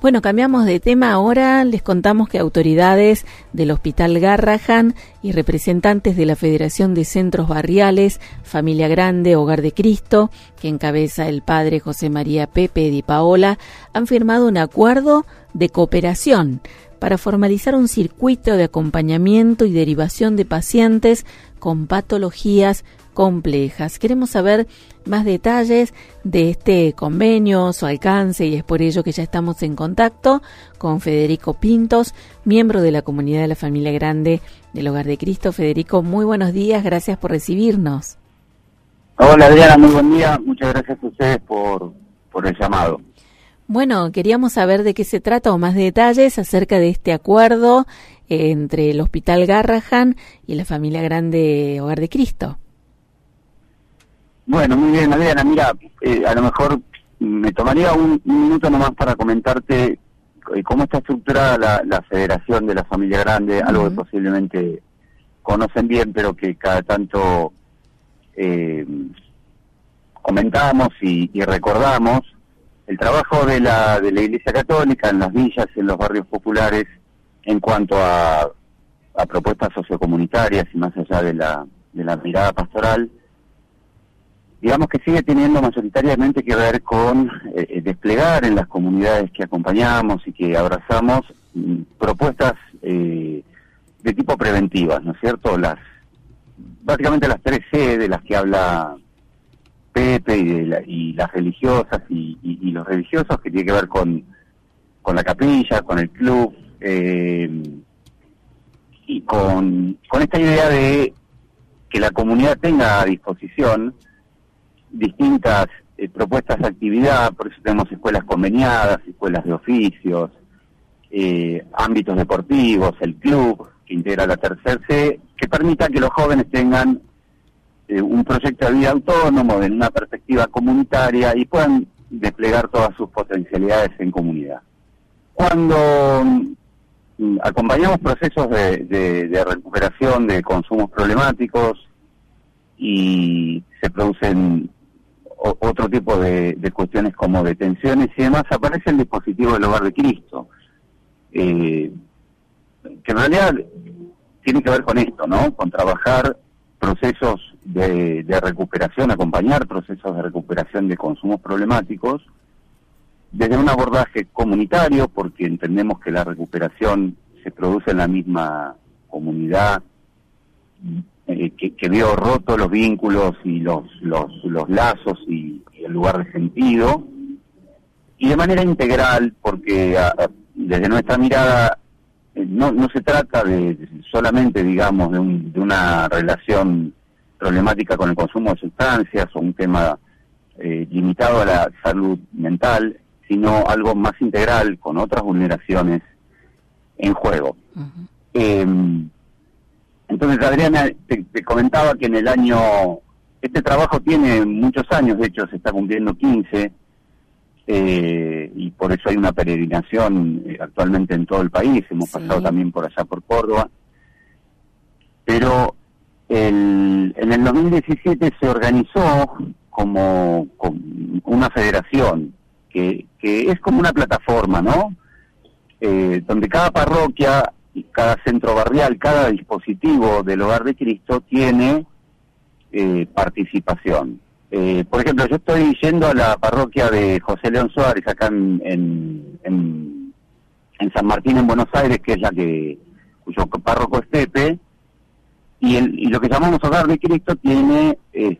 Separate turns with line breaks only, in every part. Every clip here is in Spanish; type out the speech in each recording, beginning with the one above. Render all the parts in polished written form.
Bueno, cambiamos de tema ahora. Les contamos que autoridades del Hospital Garrahan y representantes de la Federación de Centros Barriales, Familia Grande, Hogar de Cristo, que encabeza el padre José María Pepe Di Paola, han firmado un acuerdo de cooperación para formalizar un circuito de acompañamiento y derivación de pacientes con patologías complejas. Queremos saber más detalles de este convenio, su alcance, y es por ello que ya estamos en contacto con Federico Pintos, miembro de la comunidad de la Familia Grande del Hogar de Cristo. Federico, muy buenos días, gracias por recibirnos.
Hola Adriana, muy buen día, muchas gracias a ustedes por el llamado.
Bueno, queríamos saber de qué se trata o más detalles acerca de este acuerdo entre el Hospital Garrahan y la Familia Grande Hogar de Cristo.
Bueno, muy bien, Adriana, mira, a lo mejor me tomaría un minuto nomás para comentarte cómo está estructurada la Federación de la Familia Grande, algo que posiblemente conocen bien, pero que cada tanto comentamos y recordamos. El trabajo de la Iglesia Católica en las villas y en los barrios populares en cuanto a propuestas sociocomunitarias y más allá de la mirada pastoral, digamos que sigue teniendo mayoritariamente que ver con desplegar en las comunidades que acompañamos y que abrazamos propuestas de tipo preventivas, ¿no es cierto? Básicamente las 3C de las que habla Pepe y las religiosas y los religiosos, que tiene que ver con la capilla, con el club, y con esta idea de que la comunidad tenga a disposición distintas propuestas de actividad. Por eso tenemos escuelas conveniadas, escuelas de oficios, ámbitos deportivos, el club que integra la 3C, que permita que los jóvenes tengan un proyecto de vida autónomo, en una perspectiva comunitaria, y puedan desplegar todas sus potencialidades en comunidad. Cuando acompañamos procesos de recuperación de consumos problemáticos y se producen otro tipo de cuestiones como detenciones y demás, aparece el dispositivo del Hogar de Cristo, que en realidad tiene que ver con esto, ¿no? Con trabajar procesos de recuperación, acompañar procesos de recuperación de consumos problemáticos desde un abordaje comunitario, porque entendemos que la recuperación se produce en la misma comunidad que vio rotos los vínculos y los lazos y el lugar de sentido, y de manera integral, porque desde nuestra mirada no se trata solamente, digamos, de una relación problemática con el consumo de sustancias o un tema limitado a la salud mental, sino algo más integral, con otras vulneraciones en juego. Entonces, Adriana, te comentaba que este trabajo tiene muchos años, de hecho se está cumpliendo 15, y por eso hay una peregrinación actualmente en todo el país. Hemos pasado también por allá por Córdoba, pero en el 2017 se organizó como una federación que es como una plataforma, ¿no? Donde cada parroquia, cada centro barrial, cada dispositivo del Hogar de Cristo tiene participación. Por ejemplo, yo estoy yendo a la parroquia de José León Suárez, acá en San Martín, en Buenos Aires, que es cuyo párroco es Pepe, y lo que llamamos Hogar de Cristo tiene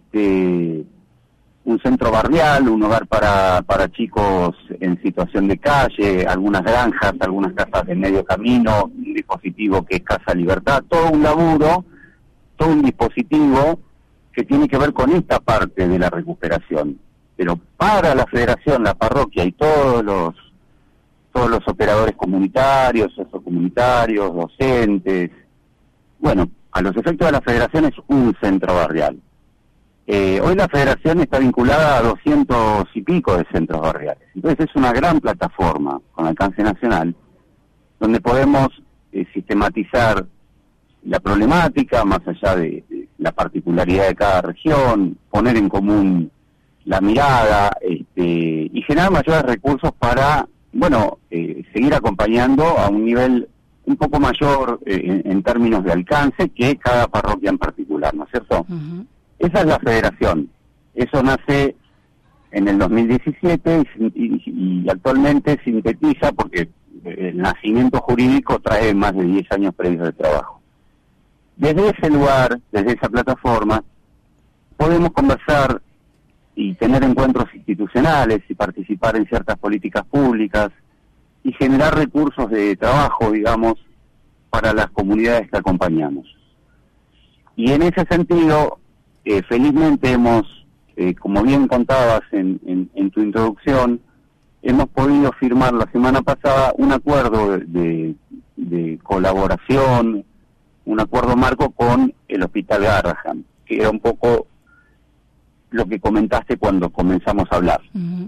un centro barrial, un hogar para chicos en situación de calle, algunas granjas, algunas casas de medio camino, un dispositivo que es Casa Libertad, todo un laburo, todo un dispositivo que tiene que ver con esta parte de la recuperación. Pero para la federación, la parroquia y todos los operadores comunitarios, sociocomunitarios, docentes, bueno, a los efectos de la federación es un centro barrial. Hoy la federación está vinculada a 200 y pico de centros barriales. Entonces es una gran plataforma con alcance nacional, donde podemos sistematizar la problemática, más allá de la particularidad de cada región, poner en común la mirada y generar mayores recursos para seguir acompañando a un nivel un poco mayor en términos de alcance que cada parroquia en particular, ¿no es cierto? Uh-huh. Esa es la federación. Eso nace en el 2017 y actualmente sintetiza, porque el nacimiento jurídico trae más de 10 años previos de trabajo. Desde ese lugar, desde esa plataforma, podemos conversar y tener encuentros institucionales y participar en ciertas políticas públicas y generar recursos de trabajo, digamos, para las comunidades que acompañamos. Y en ese sentido, felizmente hemos, como bien contabas en tu introducción, hemos podido firmar la semana pasada un acuerdo de colaboración, un acuerdo marco con el Hospital Garrahan, que era un poco lo que comentaste cuando comenzamos a hablar.
Uh-huh.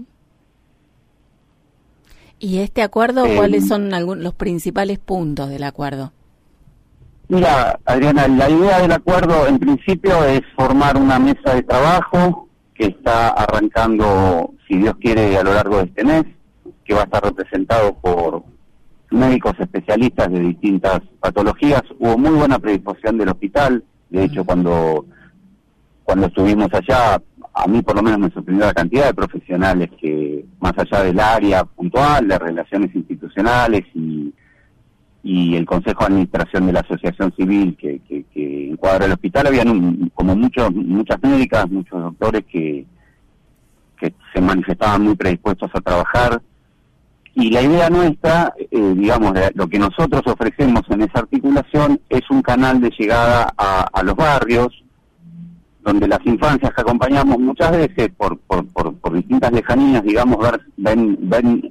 ¿Y este acuerdo, cuáles son los principales puntos del acuerdo?
Mira, Adriana, la idea del acuerdo en principio es formar una mesa de trabajo que está arrancando, si Dios quiere, a lo largo de este mes, que va a estar representado por médicos especialistas de distintas patologías. Hubo muy buena predisposición del hospital. De hecho, cuando estuvimos allá, a mí por lo menos me sorprendió la cantidad de profesionales que, más allá del área puntual, de relaciones institucionales y el Consejo de Administración de la Asociación Civil que encuadra el hospital, habían como muchas médicas, muchos doctores que se manifestaban muy predispuestos a trabajar. Y la idea nuestra, digamos, lo que nosotros ofrecemos en esa articulación es un canal de llegada a los barrios, donde las infancias que acompañamos muchas veces por distintas lejanías, digamos, ven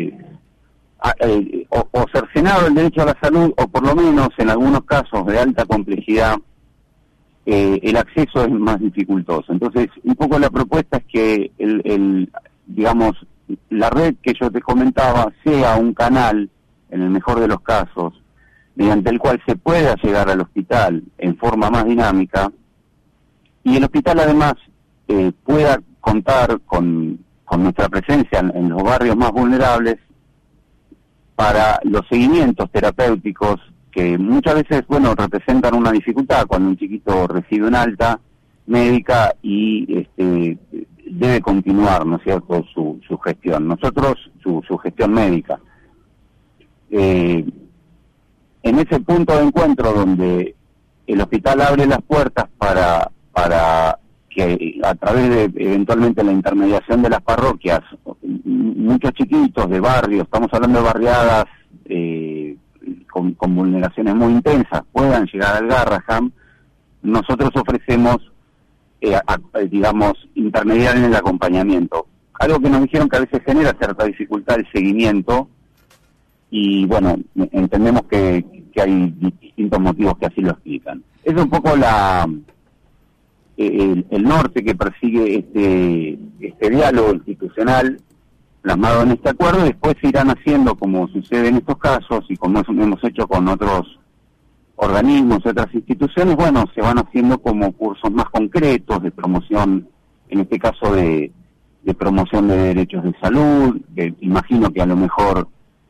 o cercenado el derecho a la salud, o por lo menos en algunos casos de alta complejidad, el acceso es más dificultoso. Entonces, un poco la propuesta es que digamos, la red que yo te comentaba sea un canal, en el mejor de los casos, mediante el cual se pueda llegar al hospital en forma más dinámica, y el hospital además pueda contar con nuestra presencia en los barrios más vulnerables para los seguimientos terapéuticos que muchas veces, representan una dificultad cuando un chiquito recibe un alta médica y debe continuar, ¿no es cierto?, su gestión. Nosotros, su gestión médica. En ese punto de encuentro donde el hospital abre las puertas para que a través de eventualmente la intermediación de las parroquias, muchos chiquitos de barrios, estamos hablando de barriadas con vulneraciones muy intensas, puedan llegar al Garrahan, nosotros ofrecemos, digamos, intermediar en el acompañamiento. Algo que nos dijeron que a veces genera cierta dificultad el seguimiento, y entendemos que hay distintos motivos que así lo explican. Es un poco el norte que persigue este diálogo institucional plasmado en este acuerdo. Después se irán haciendo, como sucede en estos casos y como hemos hecho con otros organismos, otras instituciones, se van haciendo como cursos más concretos de promoción, en este caso de promoción de derechos de salud, que imagino que a lo mejor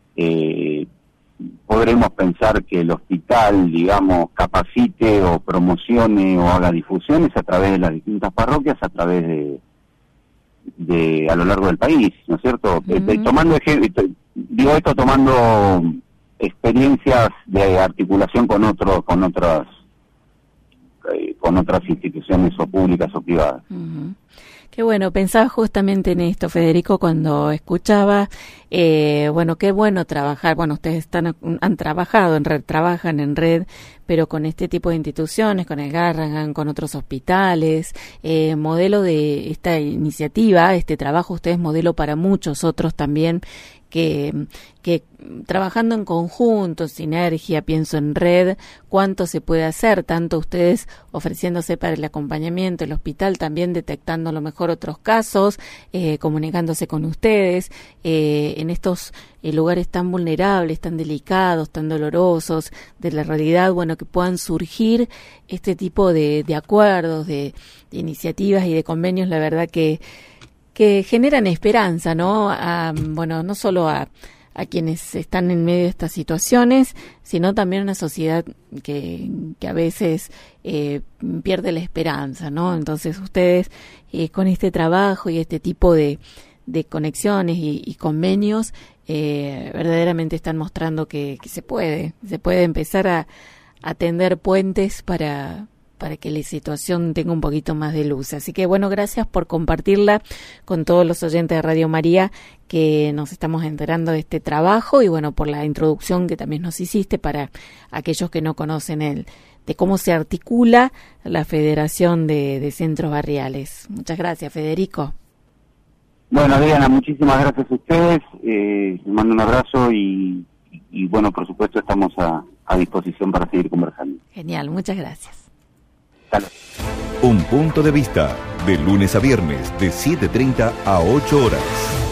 podremos pensar que el hospital, digamos, capacite o promocione o haga difusiones a través de las distintas parroquias, a través de a lo largo del país, ¿no es cierto? Uh-huh. Digo esto tomando experiencias de articulación con otras instituciones o públicas o privadas.
Uh-huh. Qué bueno, pensaba justamente en esto, Federico, cuando escuchaba, qué bueno trabajar, ustedes han trabajado en red, trabajan en red, pero con este tipo de instituciones, con el Garrahan, con otros hospitales, modelo de esta iniciativa, este trabajo, ustedes modelo para muchos otros también, que trabajando en conjunto, sinergia, pienso en red, cuánto se puede hacer, tanto ustedes ofreciéndose para el acompañamiento, el hospital también detectando a lo mejor otros casos, comunicándose con ustedes, en estos lugares tan vulnerables, tan delicados, tan dolorosos, de la realidad, que puedan surgir este tipo de acuerdos, de iniciativas y de convenios, la verdad que generan esperanza, ¿no? No solo a quienes están en medio de estas situaciones, sino también una sociedad que a veces pierde la esperanza, ¿no? Entonces ustedes con este trabajo y este tipo de conexiones y convenios verdaderamente están mostrando que se puede empezar a tender puentes para que la situación tenga un poquito más de luz. Así que bueno, gracias por compartirla con todos los oyentes de Radio María, que nos estamos enterando de este trabajo, y bueno, por la introducción que también nos hiciste para aquellos que no conocen de cómo se articula la Federación de Centros Barriales. Muchas gracias, Federico.
Bueno, Adriana, muchísimas gracias a ustedes, les mando un abrazo y bueno, por supuesto estamos a disposición para seguir conversando.
Genial, muchas gracias.
Un punto de vista, de lunes a viernes, de 7:30 a 8 horas.